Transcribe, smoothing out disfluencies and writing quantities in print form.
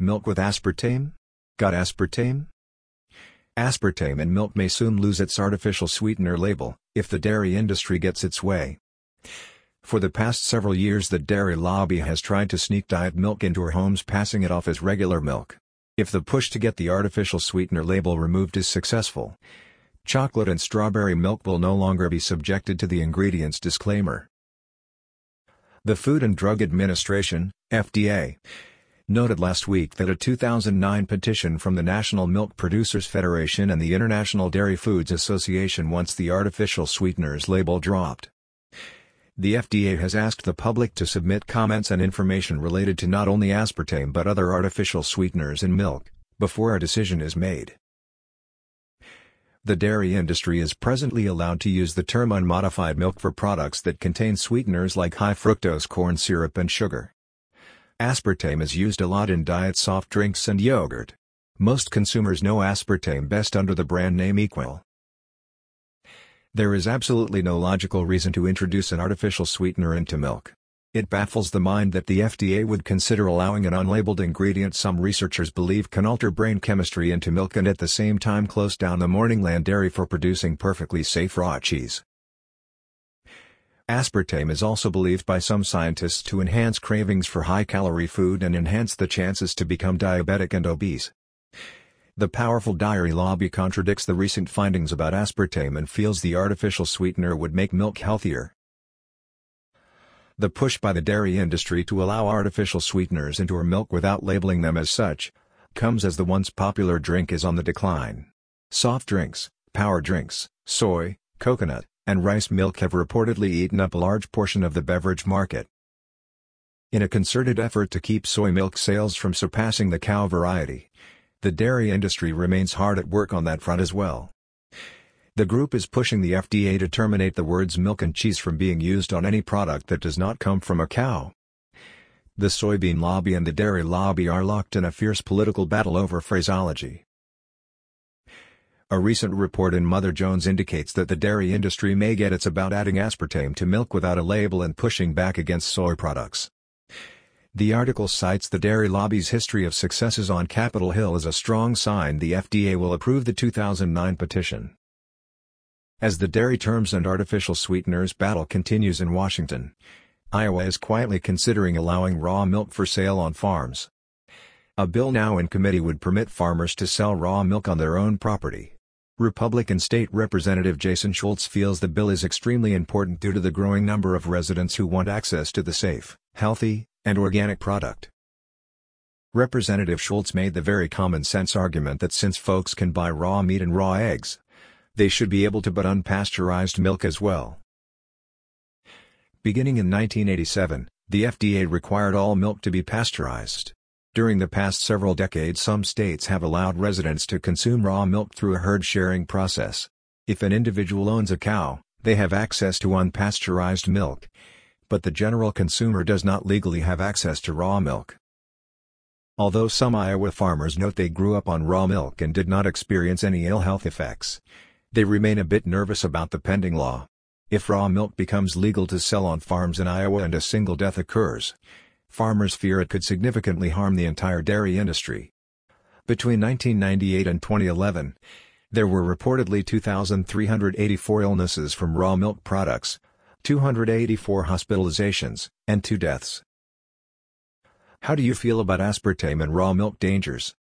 Milk with aspartame? Got aspartame? Aspartame in milk may soon lose its artificial sweetener label, if the dairy industry gets its way. For the past several years the dairy lobby has tried to sneak diet milk into our homes, passing it off as regular milk. If the push to get the artificial sweetener label removed is successful, chocolate and strawberry milk will no longer be subjected to the ingredients disclaimer. The Food and Drug Administration, FDA, noted last week that a 2009 petition from the National Milk Producers Federation and the International Dairy Foods Association wants the artificial sweeteners label dropped. The FDA has asked the public to submit comments and information related to not only aspartame but other artificial sweeteners in milk, before a decision is made. The dairy industry is presently allowed to use the term unmodified milk for products that contain sweeteners like high-fructose corn syrup and sugar. Aspartame is used a lot in diet soft drinks and yogurt. Most consumers know aspartame best under the brand name Equal. There is absolutely no logical reason to introduce an artificial sweetener into milk. It baffles the mind that the FDA would consider allowing an unlabeled ingredient some researchers believe can alter brain chemistry into milk and at the same time close down the Morningland dairy for producing perfectly safe raw cheese. Aspartame is also believed by some scientists to enhance cravings for high-calorie food and enhance the chances to become diabetic and obese. The powerful dairy lobby contradicts the recent findings about aspartame and feels the artificial sweetener would make milk healthier. The push by the dairy industry to allow artificial sweeteners into our milk without labeling them as such, comes as the once popular drink is on the decline. Soft drinks, power drinks, soy, coconut, and rice milk have reportedly eaten up a large portion of the beverage market. In a concerted effort to keep soy milk sales from surpassing the cow variety, the dairy industry remains hard at work on that front as well. The group is pushing the FDA to terminate the words milk and cheese from being used on any product that does not come from a cow. The soybean lobby and the dairy lobby are locked in a fierce political battle over phraseology. A recent report in Mother Jones indicates that the dairy industry may get its about adding aspartame to milk without a label and pushing back against soy products. The article cites the dairy lobby's history of successes on Capitol Hill as a strong sign the FDA will approve the 2009 petition. As the dairy terms and artificial sweeteners battle continues in Washington, Iowa is quietly considering allowing raw milk for sale on farms. A bill now in committee would permit farmers to sell raw milk on their own property. Republican State Representative Jason Schultz feels the bill is extremely important due to the growing number of residents who want access to the safe, healthy, and organic product. Representative Schultz made the very common-sense argument that since folks can buy raw meat and raw eggs, they should be able to buy unpasteurized milk as well. Beginning in 1987, the FDA required all milk to be pasteurized. During the past several decades some states have allowed residents to consume raw milk through a herd-sharing process. If an individual owns a cow, they have access to unpasteurized milk, but the general consumer does not legally have access to raw milk. Although some Iowa farmers note they grew up on raw milk and did not experience any ill health effects, they remain a bit nervous about the pending law. If raw milk becomes legal to sell on farms in Iowa and a single death occurs, farmers fear it could significantly harm the entire dairy industry. Between 1998 and 2011, there were reportedly 2,384 illnesses from raw milk products, 284 hospitalizations, and 2 deaths. How do you feel about aspartame and raw milk dangers?